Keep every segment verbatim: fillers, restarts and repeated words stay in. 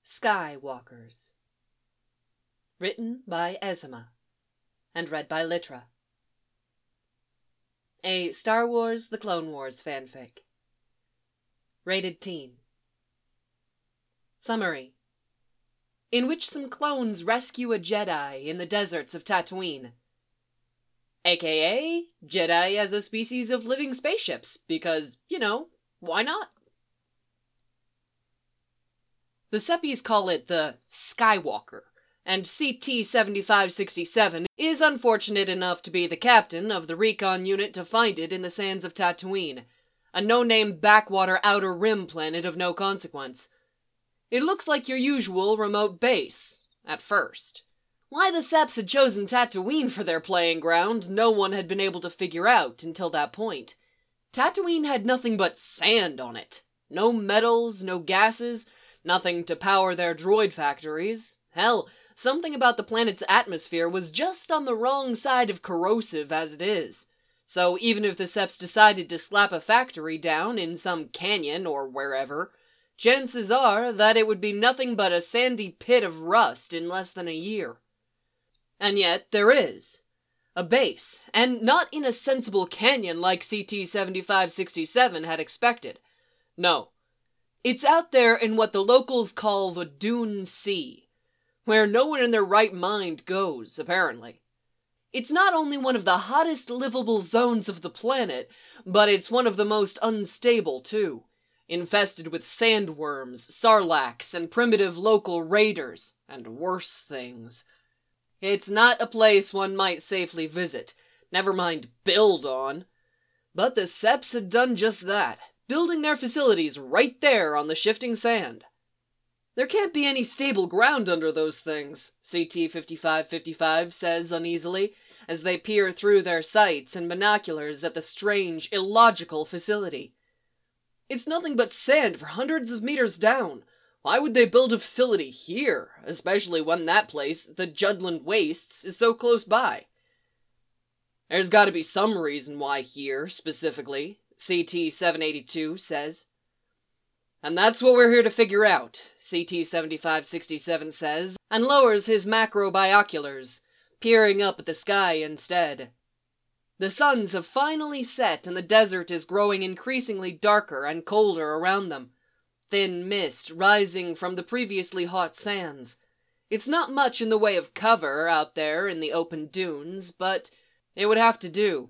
Skywalkers. Written by Ezma and read by Litra. A Star Wars The Clone Wars fanfic. Rated teen. Summary. In which some clones rescue a Jedi in the deserts of Tatooine. A K A Jedi as a species of living spaceships, because, you know, why not? The Seppies call it the Skywalker, and C T seventy-five sixty-seven is unfortunate enough to be the captain of the recon unit to find it in the sands of Tatooine, a no-name backwater outer rim planet of no consequence. It looks like your usual remote base, at first. Why the Sepps had chosen Tatooine for their playing ground, no one had been able to figure out until that point. Tatooine had nothing but sand on it. No metals, no gases, nothing to power their droid factories. Hell, something about the planet's atmosphere was just on the wrong side of corrosive as it is. So even if the Sepps decided to slap a factory down in some canyon or wherever, chances are that it would be nothing but a sandy pit of rust in less than a year. And yet there is. A base, and not in a sensible canyon like C T seventy-five sixty-seven had expected. No. It's out there in what the locals call the Dune Sea, where no one in their right mind goes, apparently. It's not only one of the hottest livable zones of the planet, but it's one of the most unstable, too. Infested with sandworms, sarlaccs, and primitive local raiders, and worse things. It's not a place one might safely visit, never mind build on. But the Sepps had done just that, building their facilities right there on the shifting sand. There can't be any stable ground under those things, C T fifty-five fifty-five says uneasily, as they peer through their sights and binoculars at the strange, illogical facility. It's nothing but sand for hundreds of meters down. Why would they build a facility here, especially when that place, the Judland Wastes, is so close by? There's gotta be some reason why here, specifically, C T seven eighty-two says. And that's what we're here to figure out, C T seventy-five sixty-seven says, and lowers his macro binoculars, peering up at the sky instead. The suns have finally set and the desert is growing increasingly darker and colder around them. Thin mist rising from the previously hot sands. It's not much in the way of cover out there in the open dunes, but it would have to do.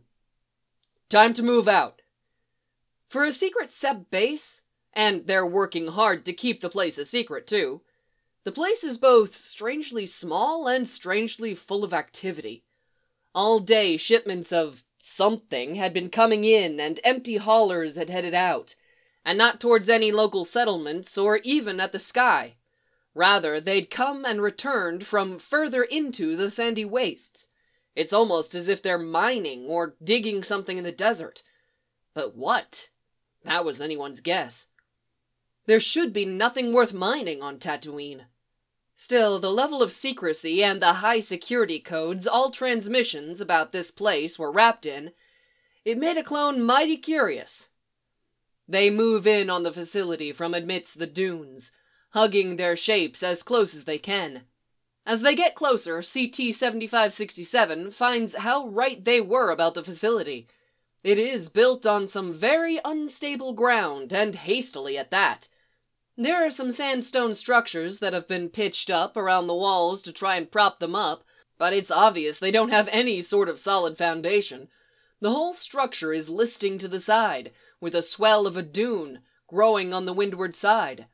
Time to move out. For a secret Sepp base, and they're working hard to keep the place a secret too, the place is both strangely small and strangely full of activity. All day shipments of something had been coming in and empty haulers had headed out. And not towards any local settlements or even at the sky. Rather, they'd come and returned from further into the sandy wastes. It's almost as if they're mining or digging something in the desert. But what? That was anyone's guess. There should be nothing worth mining on Tatooine. Still, the level of secrecy and the high security codes all transmissions about this place were wrapped in, it made a clone mighty curious. They move in on the facility from amidst the dunes, hugging their shapes as close as they can. As they get closer, C T seventy-five sixty-seven finds how right they were about the facility. It is built on some very unstable ground, and hastily at that. There are some sandstone structures that have been pitched up around the walls to try and prop them up, but it's obvious they don't have any sort of solid foundation. The whole structure is listing to the side, with a swell of a dune growing on the windward side.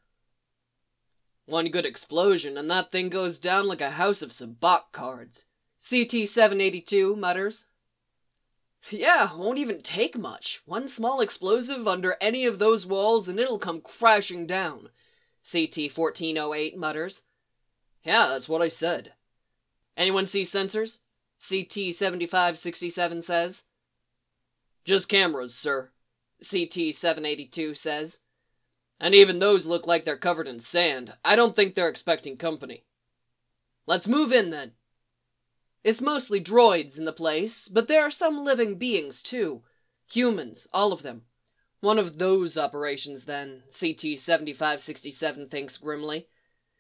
One good explosion and that thing goes down like a house of sabacc cards, C T seven eighty-two mutters. Yeah, won't even take much. One small explosive under any of those walls and it'll come crashing down, C T fourteen oh eight mutters. Yeah, that's what I said. Anyone see sensors? C T seventy-five sixty-seven says. Just cameras, sir, C T seven eighty-two says. And even those look like they're covered in sand. I don't think they're expecting company. Let's move in then. It's mostly droids in the place, but there are some living beings too. Humans, all of them. One of those operations then, C T seventy-five sixty-seven thinks grimly.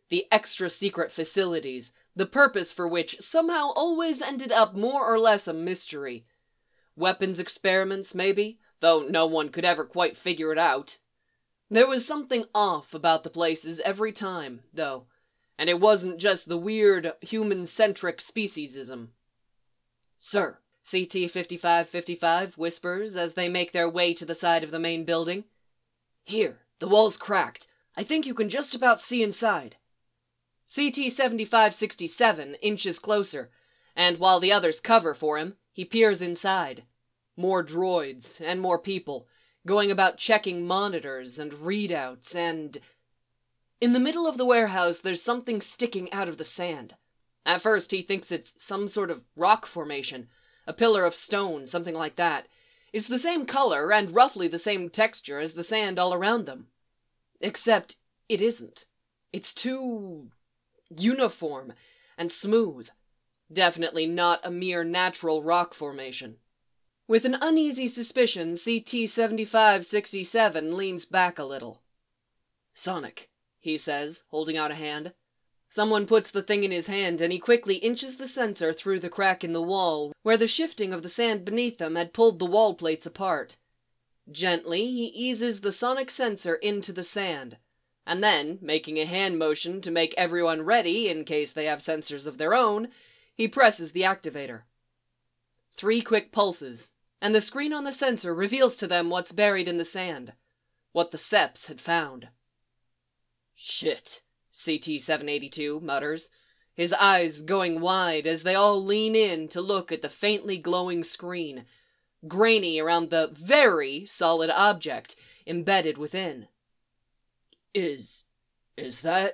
The extra-secret facilities, the purpose for which somehow always ended up more or less a mystery. Weapons experiments, maybe, though no one could ever quite figure it out. There was something off about the places every time, though, and it wasn't just the weird, human-centric speciesism. "Sir," C T fifty-five fifty-five whispers as they make their way to the side of the main building. "Here, the wall's cracked. I think you can just about see inside." C T seventy-five sixty-seven inches closer, and while the others cover for him, he peers inside. More droids, and more people, going about checking monitors and readouts, and... In the middle of the warehouse, there's something sticking out of the sand. At first, he thinks it's some sort of rock formation, a pillar of stone, something like that. It's the same color and roughly the same texture as the sand all around them. Except it isn't. It's too... uniform and smooth. Definitely not a mere natural rock formation. With an uneasy suspicion, C T seventy-five sixty-seven leans back a little. "Sonic," he says, holding out a hand. Someone puts the thing in his hand, and he quickly inches the sensor through the crack in the wall, where the shifting of the sand beneath them had pulled the wall plates apart. Gently, he eases the sonic sensor into the sand, and then, making a hand motion to make everyone ready in case they have sensors of their own, he presses the activator. Three quick pulses, and the screen on the sensor reveals to them what's buried in the sand, what the Seps had found. "Shit," C T seven eighty-two mutters, his eyes going wide as they all lean in to look at the faintly glowing screen, grainy around the very solid object embedded within. Is... is that...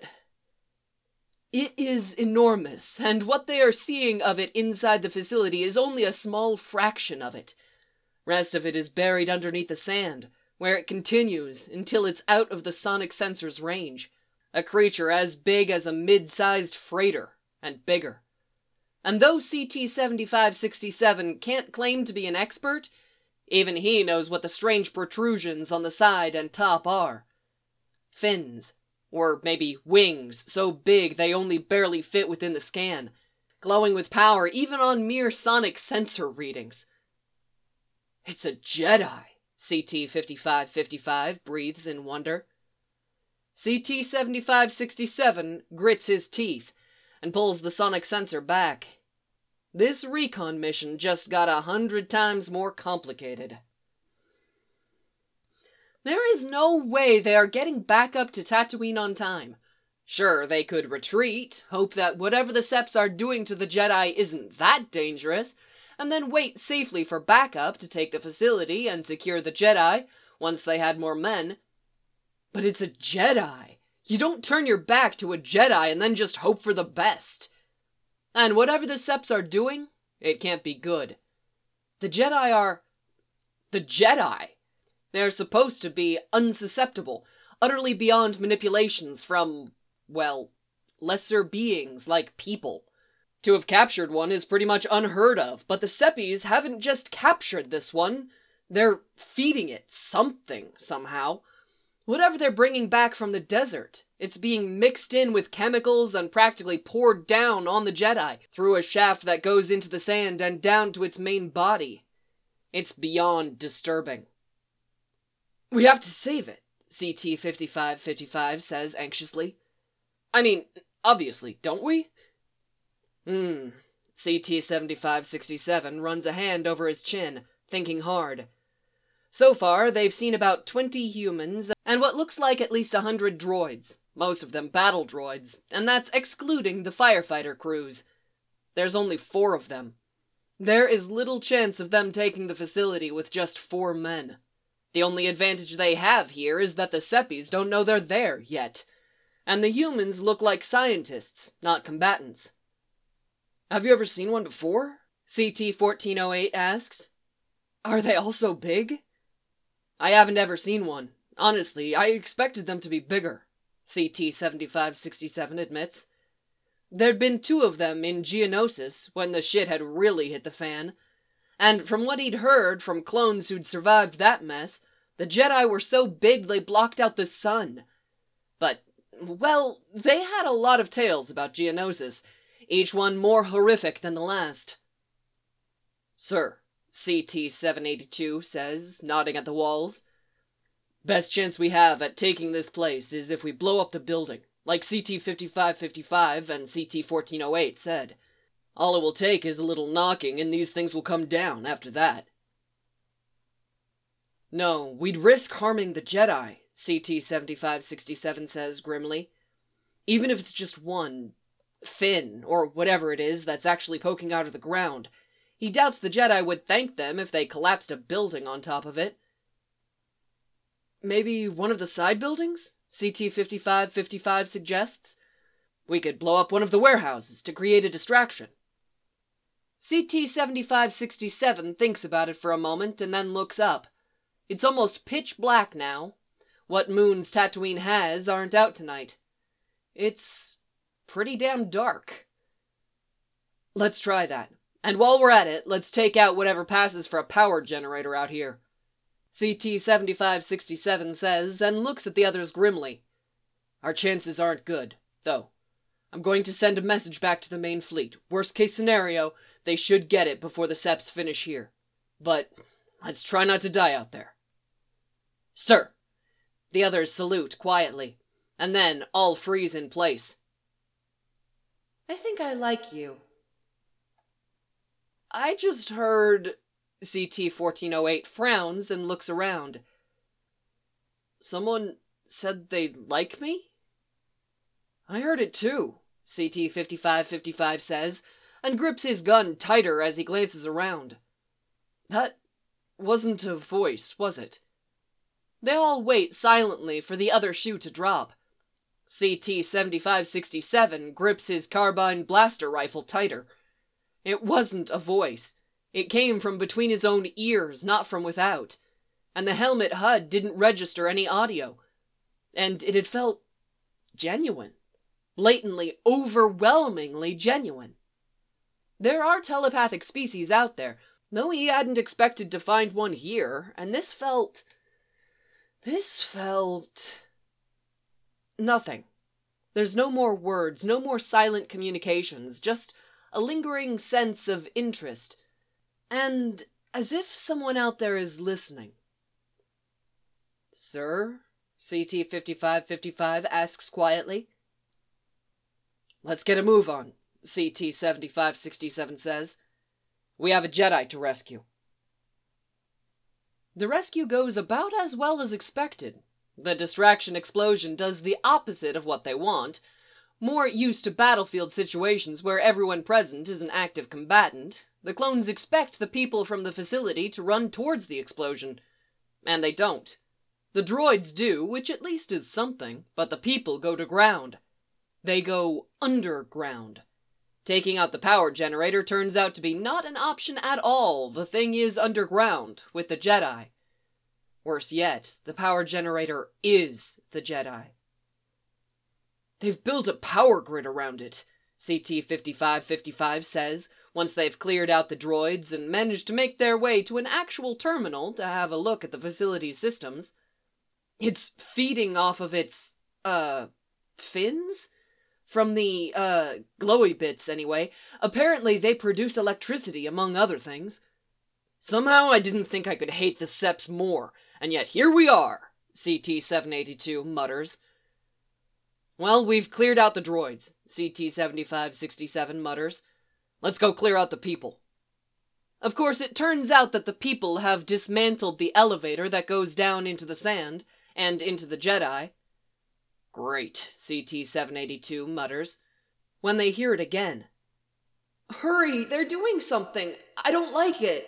It is enormous, and what they are seeing of it inside the facility is only a small fraction of it. Rest of it is buried underneath the sand, where it continues until it's out of the sonic sensor's range. A creature as big as a mid-sized freighter, and bigger. And though C T seventy-five sixty-seven can't claim to be an expert, even he knows what the strange protrusions on the side and top are. Fins, or maybe wings so big they only barely fit within the scan, glowing with power even on mere sonic sensor readings. "It's a Jedi," C T fifty-five fifty-five breathes in wonder. C T seventy-five sixty-seven grits his teeth and pulls the sonic sensor back. This recon mission just got a hundred times more complicated. There is no way they are getting back up to Tatooine on time. Sure, they could retreat, hope that whatever the Seps are doing to the Jedi isn't that dangerous, and then wait safely for backup to take the facility and secure the Jedi once they had more men. But it's a Jedi. You don't turn your back to a Jedi and then just hope for the best. And whatever the Seps are doing, it can't be good. The Jedi are... the Jedi. They're supposed to be unsusceptible, utterly beyond manipulations from, well, lesser beings like people. To have captured one is pretty much unheard of, but the Seppies haven't just captured this one. They're feeding it something, somehow. Whatever they're bringing back from the desert, it's being mixed in with chemicals and practically poured down on the Jedi through a shaft that goes into the sand and down to its main body. It's beyond disturbing. "We have to save it," C T fifty-five fifty-five says anxiously. "I mean, obviously, don't we?" Hmm. C T seventy-five sixty-seven runs a hand over his chin, thinking hard. So far, they've seen about twenty humans and what looks like at least a hundred droids, most of them battle droids, and that's excluding the firefighter crews. There's only four of them. There is little chance of them taking the facility with just four men. The only advantage they have here is that the Seppies don't know they're there yet, and the humans look like scientists, not combatants. "Have you ever seen one before?" C T fourteen oh eight asks. "Are they all so big?" "I haven't ever seen one. Honestly, I expected them to be bigger," C T seventy-five sixty-seven admits. There'd been two of them in Geonosis when the shit had really hit the fan, and from what he'd heard from clones who'd survived that mess, the Jedi were so big they blocked out the sun. But Well, they had a lot of tales about Geonosis, each one more horrific than the last. Sir, C T seven eighty-two says, nodding at the walls, best chance we have at taking this place is if we blow up the building, like C T fifty-five fifty-five and C T fourteen oh eight said. All it will take is a little knocking and these things will come down after that. No, we'd risk harming the Jedi, C T seventy-five sixty-seven says grimly. Even if it's just one fin, or whatever it is that's actually poking out of the ground. He doubts the Jedi would thank them if they collapsed a building on top of it. Maybe one of the side buildings? C T fifty-five fifty-five suggests. We could blow up one of the warehouses to create a distraction. C T seventy-five sixty-seven thinks about it for a moment and then looks up. It's almost pitch black now. What moons Tatooine has aren't out tonight. It's pretty damn dark. Let's try that. And while we're at it, let's take out whatever passes for a power generator out here. C T seventy-five sixty-seven says, and looks at the others grimly. Our chances aren't good, though. I'm going to send a message back to the main fleet. Worst case scenario, they should get it before the Seps finish here. But let's try not to die out there. Sir! The others salute quietly, and then all freeze in place. I think I like you. I just heard... C T fourteen oh eight frowns and looks around. Someone said they'd like me? I heard it too, C T fifty-five fifty-five says, and grips his gun tighter as he glances around. That wasn't a voice, was it? They all wait silently for the other shoe to drop. C T seventy-five sixty-seven grips his carbine blaster rifle tighter. It wasn't a voice. It came from between his own ears, not from without. And the helmet H U D didn't register any audio. And it had felt genuine. Blatantly, overwhelmingly genuine. There are telepathic species out there, though he hadn't expected to find one here, and this felt... This felt... Nothing. There's no more words, no more silent communications, just a lingering sense of interest. And as if someone out there is listening. Sir? C T fifty-five fifty-five asks quietly. Let's get a move on, C T seventy-five sixty-seven says. We have a Jedi to rescue. The rescue goes about as well as expected. The distraction explosion does the opposite of what they want. More used to battlefield situations where everyone present is an active combatant, the clones expect the people from the facility to run towards the explosion. And they don't. The droids do, which at least is something, but the people go to ground. They go underground. Taking out the power generator turns out to be not an option at all. The thing is underground, with the Jedi. Worse yet, the power generator is the Jedi. They've built a power grid around it, C T fifty-five fifty-five says, once they've cleared out the droids and managed to make their way to an actual terminal to have a look at the facility's systems. It's feeding off of its, uh, fins? From the, uh, glowy bits, anyway. Apparently they produce electricity, among other things. Somehow I didn't think I could hate the Seps more, and yet here we are, C T seven eighty-two mutters. Well, we've cleared out the droids, C T seventy-five sixty-seven mutters. Let's go clear out the people. Of course, it turns out that the people have dismantled the elevator that goes down into the sand, and into the Jedi. Great, C T seven eighty-two mutters, when they hear it again. Hurry, they're doing something. I don't like it.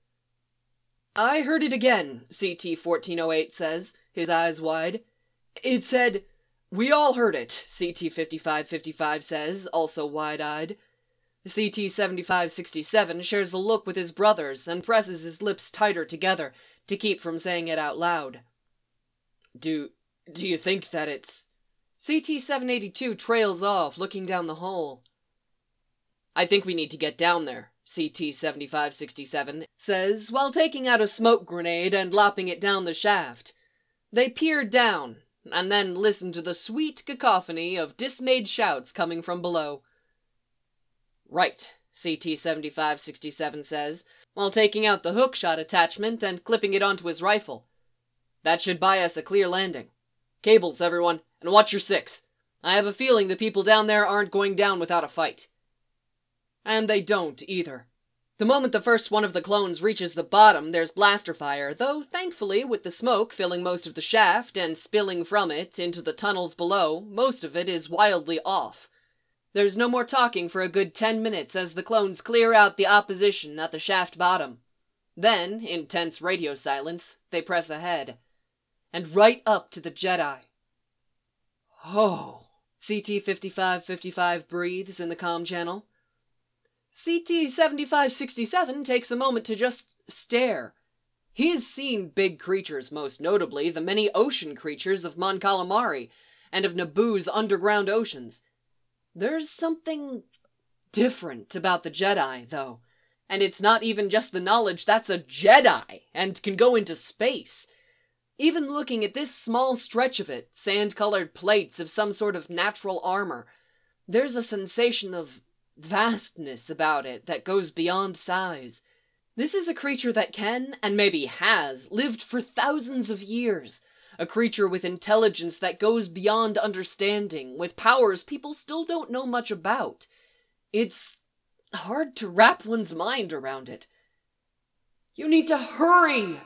I heard it again, C T fourteen oh eight says, his eyes wide. It said... We all heard it, C T fifty-five fifty-five says, also wide-eyed. C T seventy-five sixty-seven shares a look with his brothers and presses his lips tighter together to keep from saying it out loud. Do... do you think that it's... C T seven eighty-two trails off, looking down the hole. I think we need to get down there, C T seventy-five sixty-seven says, while taking out a smoke grenade and lopping it down the shaft. They peered down. and then listen to the sweet cacophony of dismayed shouts coming from below. "Right," C T seventy-five sixty-seven says, while taking out the hookshot attachment and clipping it onto his rifle. "That should buy us a clear landing. Cables, everyone, and watch your six. I have a feeling the people down there aren't going down without a fight." And they don't, either. The moment the first one of the clones reaches the bottom, there's blaster fire, though thankfully, with the smoke filling most of the shaft and spilling from it into the tunnels below, most of it is wildly off. There's no more talking for a good ten minutes as the clones clear out the opposition at the shaft bottom. Then, in tense radio silence, they press ahead. And right up to the Jedi. "Oh," C T fifty-five fifty-five breathes in the comm channel. C T seventy-five sixty-seven takes a moment to just stare. He has seen big creatures, most notably the many ocean creatures of Mon Calamari and of Naboo's underground oceans. There's something different about the Jedi, though. And it's not even just the knowledge that's a Jedi and can go into space. Even looking at this small stretch of it, sand-colored plates of some sort of natural armor, there's a sensation of vastness about it that goes beyond size. This is a creature that can, and maybe has, lived for thousands of years. A creature with intelligence that goes beyond understanding, with powers people still don't know much about. It's hard to wrap one's mind around it. "You need to hurry!"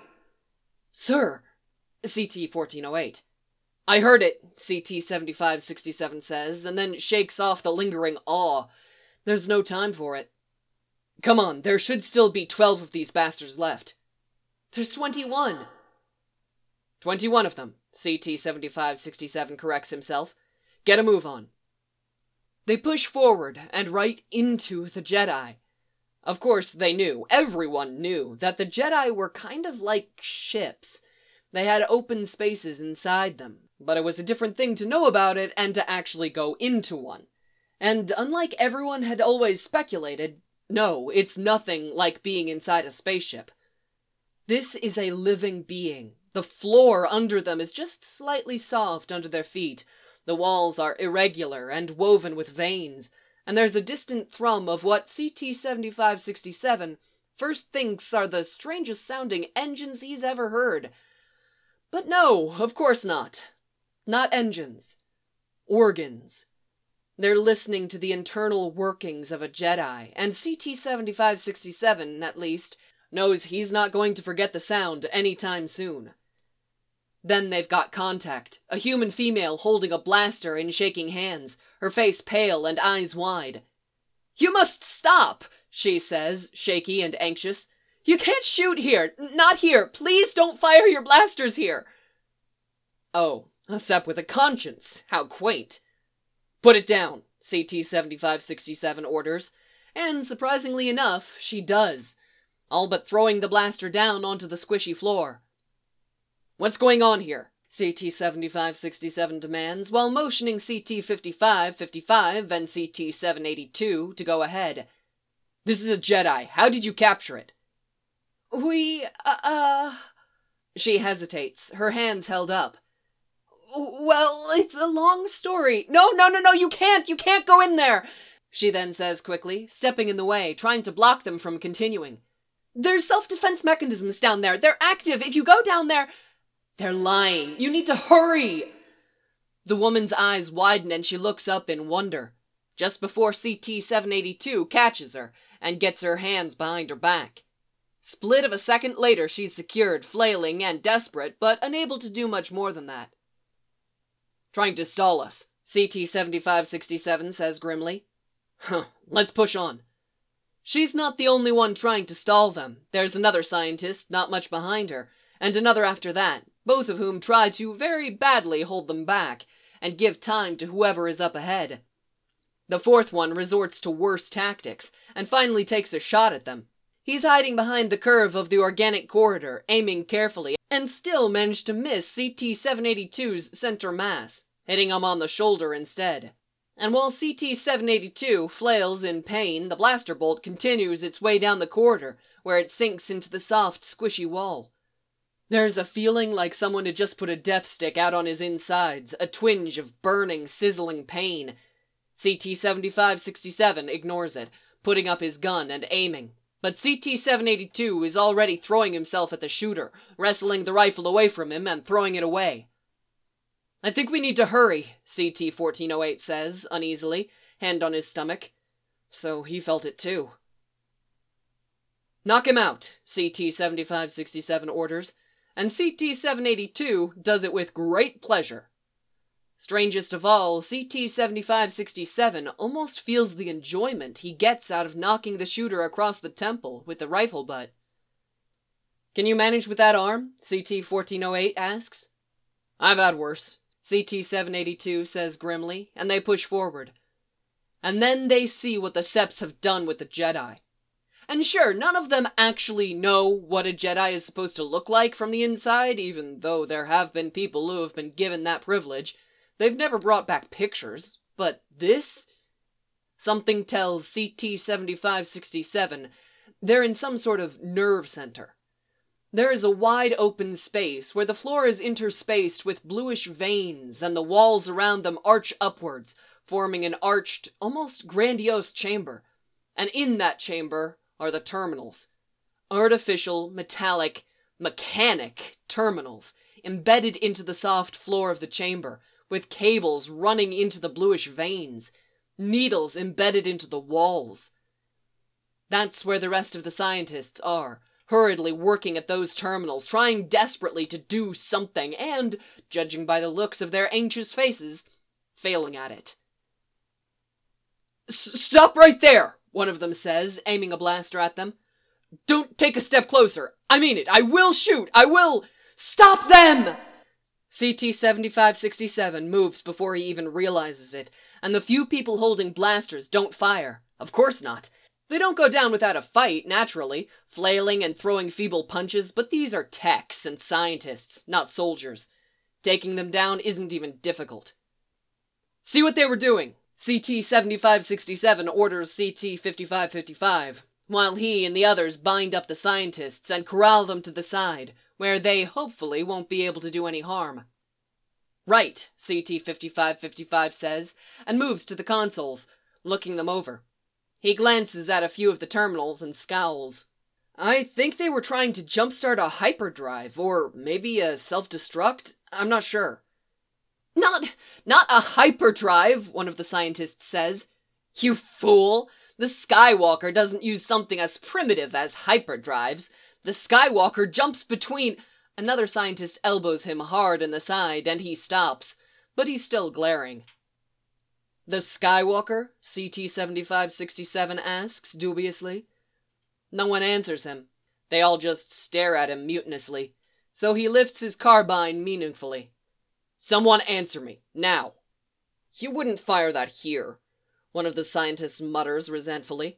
"Sir," C T fourteen oh eight. "I heard it," C T seventy-five sixty-seven says, and then shakes off the lingering awe. There's no time for it. "Come on, there should still be twelve of these bastards left." "There's twenty-one." Twenty-one of them, C T seventy-five sixty-seven corrects himself. "Get a move on." They push forward and right into the Jedi. Of course they knew, everyone knew, that the Jedi were kind of like ships. They had open spaces inside them, but it was a different thing to know about it and to actually go into one. And unlike everyone had always speculated, no, it's nothing like being inside a spaceship. This is a living being. The floor under them is just slightly soft under their feet. The walls are irregular and woven with veins, and there's a distant thrum of what C T seventy-five sixty-seven first thinks are the strangest sounding engines he's ever heard. But no, of course not. Not engines. Organs. They're listening to the internal workings of a Jedi, and C T seventy-five sixty-seven, at least, knows he's not going to forget the sound anytime soon. Then they've got contact, a human female holding a blaster and shaking hands, her face pale and eyes wide. "You must stop," she says, shaky and anxious. "You can't shoot here, not here. Please don't fire your blasters here." Oh, a Sep with a conscience, how quaint. "Put it down," C T seventy-five sixty-seven orders, and surprisingly enough, she does, all but throwing the blaster down onto the squishy floor. "What's going on here?" C T seventy-five sixty-seven demands, while motioning C T fifty-five fifty-five and C T seven eighty-two to go ahead. "This is a Jedi. How did you capture it?" "We, uh, uh... She hesitates, her hands held up. "Well, it's a long story." "No, no, no, no, you can't! You can't go in there!" She then says quickly, stepping in the way, trying to block them from continuing. "There's self-defense mechanisms down there. They're active. If you go down there..." "They're lying. You need to hurry!" The woman's eyes widen and she looks up in wonder, just before C T seven eighty-two catches her and gets her hands behind her back. Split of a second later, she's secured, flailing and desperate, but unable to do much more than that. "Trying to stall us," C T seventy-five sixty-seven says grimly. "Huh, let's push on." She's not the only one trying to stall them. There's another scientist not much behind her, and another after that, both of whom try to very badly hold them back and give time to whoever is up ahead. The fourth one resorts to worse tactics and finally takes a shot at them. He's hiding behind the curve of the organic corridor, aiming carefully, and still managed to miss C T seven eighty-two's center mass, hitting him on the shoulder instead. And while C T seven eighty-two flails in pain, the blaster bolt continues its way down the corridor, where it sinks into the soft, squishy wall. There's a feeling like someone had just put a death stick out on his insides, a twinge of burning, sizzling pain. C T seventy-five sixty-seven ignores it, putting up his gun and aiming. But C T seven eighty-two is already throwing himself at the shooter, wrestling the rifle away from him and throwing it away. "I think we need to hurry," C T fourteen oh eight says, uneasily, hand on his stomach. So he felt it too. "Knock him out," C T seventy-five sixty-seven orders, and C T seven eighty-two does it with great pleasure. Strangest of all, C T seventy-five sixty-seven almost feels the enjoyment he gets out of knocking the shooter across the temple with the rifle butt. "Can you manage with that arm?" C T fourteen oh eight asks. "I've had worse," C T seven eighty-two says grimly, and they push forward. And then they see what the Seps have done with the Jedi. And sure, none of them actually know what a Jedi is supposed to look like from the inside, even though there have been people who have been given that privilege. They've never brought back pictures. But this? Something tells C T seventy-five sixty-seven they're in some sort of nerve center. There is a wide open space where the floor is interspaced with bluish veins and the walls around them arch upwards, forming an arched, almost grandiose chamber. And in that chamber are the terminals. Artificial, metallic, mechanic terminals embedded into the soft floor of the chamber, with cables running into the bluish veins, needles embedded into the walls. That's where the rest of the scientists are, hurriedly working at those terminals, trying desperately to do something, and, judging by the looks of their anxious faces, failing at it. "Stop right there!" one of them says, aiming a blaster at them. "Don't take a step closer. I mean it. I will shoot. I will... Stop them!" C T seventy-five sixty-seven moves before he even realizes it, and the few people holding blasters don't fire. Of course not. They don't go down without a fight, naturally, flailing and throwing feeble punches, but these are techs and scientists, not soldiers. Taking them down isn't even difficult. "See what they were doing," C T seventy-five sixty-seven orders C T fifty-five fifty-five, while he and the others bind up the scientists and corral them to the side, where they hopefully won't be able to do any harm. "Right," C T fifty-five fifty-five says, and moves to the consoles, looking them over. He glances at a few of the terminals and scowls. "I think they were trying to jumpstart a hyperdrive, or maybe a self-destruct? I'm not sure." Not, not a hyperdrive, one of the scientists says. "You fool! The Skywalker doesn't use something as primitive as hyperdrives. The Skywalker jumps between..." Another scientist elbows him hard in the side, and he stops, but he's still glaring. "The Skywalker?" C T seventy-five sixty-seven asks, dubiously. No one answers him. They all just stare at him mutinously, so he lifts his carbine meaningfully. "Someone answer me, now." "You wouldn't fire that here," one of the scientists mutters resentfully.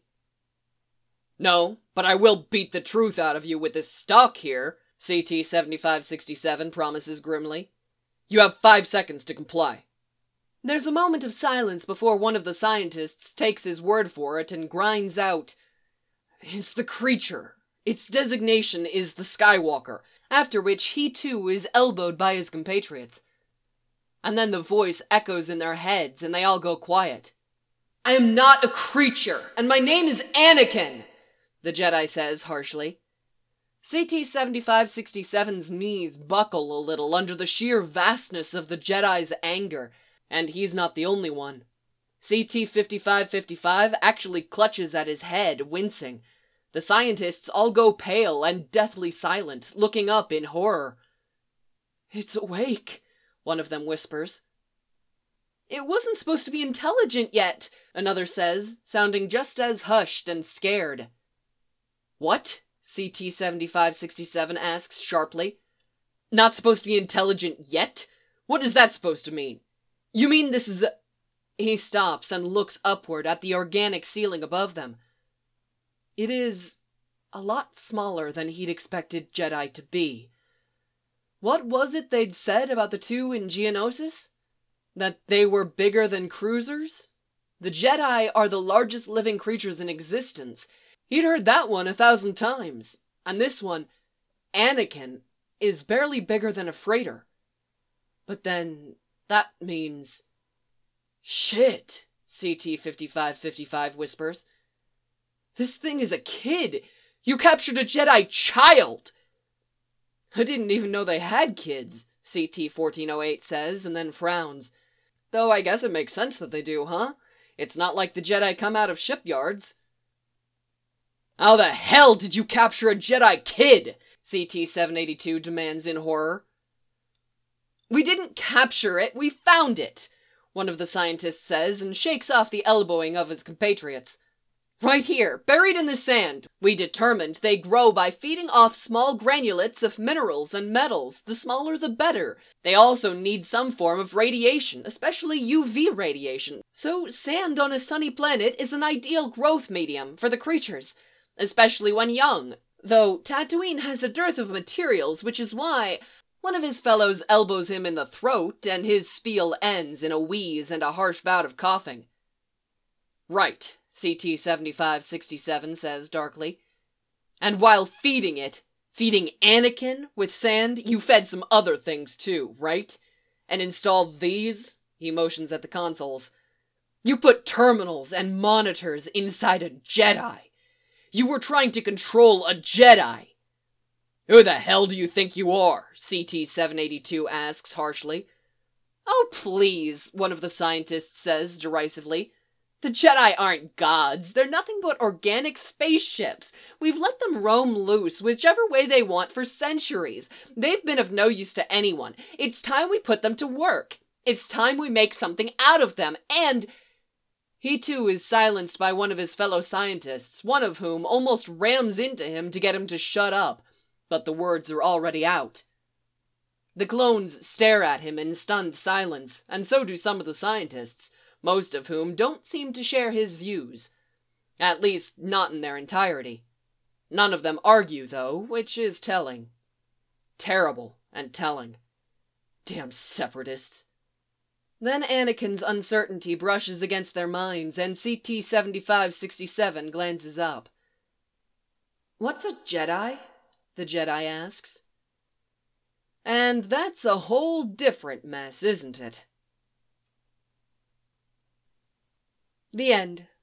"No, but I will beat the truth out of you with this stock here," C T seventy-five sixty-seven promises grimly. "You have five seconds to comply." There's a moment of silence before one of the scientists takes his word for it and grinds out, "It's the creature. Its designation is the Skywalker," after which he too is elbowed by his compatriots. And then the voice echoes in their heads and they all go quiet. "I am not a creature, and my name is Anakin," the Jedi says harshly. C T seventy-five sixty-seven's knees buckle a little under the sheer vastness of the Jedi's anger, and he's not the only one. C T fifty-five fifty-five actually clutches at his head, wincing. The scientists all go pale and deathly silent, looking up in horror. "It's awake," one of them whispers. "It wasn't supposed to be intelligent yet," another says, sounding just as hushed and scared. "What?" C T seventy-five sixty-seven asks sharply. "Not supposed to be intelligent yet? What is that supposed to mean? You mean this is a..." He stops and looks upward at the organic ceiling above them. It is a lot smaller than he'd expected Jedi to be. What was it they'd said about the two in Geonosis? That they were bigger than cruisers? The Jedi are the largest living creatures in existence. He'd heard that one a thousand times. And this one, Anakin, is barely bigger than a freighter. But then, that means... Shit, C T fifty-five fifty-five whispers. This thing is a kid! You captured a Jedi child! I didn't even know they had kids, C T fourteen oh eight says, and then frowns. Though I guess it makes sense that they do, huh? It's not like the Jedi come out of shipyards. How the hell did you capture a Jedi kid? C T seven eighty-two demands in horror. We didn't capture it, we found it, one of the scientists says and shakes off the elbowing of his compatriots. Right here, buried in the sand. We determined they grow by feeding off small granulates of minerals and metals. The smaller the better. They also need some form of radiation, especially U V radiation. So sand on a sunny planet is an ideal growth medium for the creatures, especially when young. Though Tatooine has a dearth of materials, which is why... One of his fellows elbows him in the throat, and his spiel ends in a wheeze and a harsh bout of coughing. Right, C T seventy-five sixty-seven says darkly. And while feeding it, feeding Anakin with sand, you fed some other things too, right? And installed these? He motions at the consoles. You put terminals and monitors inside a Jedi. You were trying to control a Jedi. Who the hell do you think you are? C T seven eighty-two asks harshly. Oh, please, one of the scientists says derisively. The Jedi aren't gods. They're nothing but organic spaceships. We've let them roam loose whichever way they want for centuries. They've been of no use to anyone. It's time we put them to work. It's time we make something out of them, and... He too is silenced by one of his fellow scientists, one of whom almost rams into him to get him to shut up. But the words are already out. The clones stare at him in stunned silence, and so do some of the scientists, most of whom don't seem to share his views. At least, not in their entirety. None of them argue, though, which is telling. Terrible and telling. Damn separatists. Then Anakin's uncertainty brushes against their minds, and C T seventy-five sixty-seven glances up. What's a Jedi? The Jedi asks. And that's a whole different mess, isn't it? The end.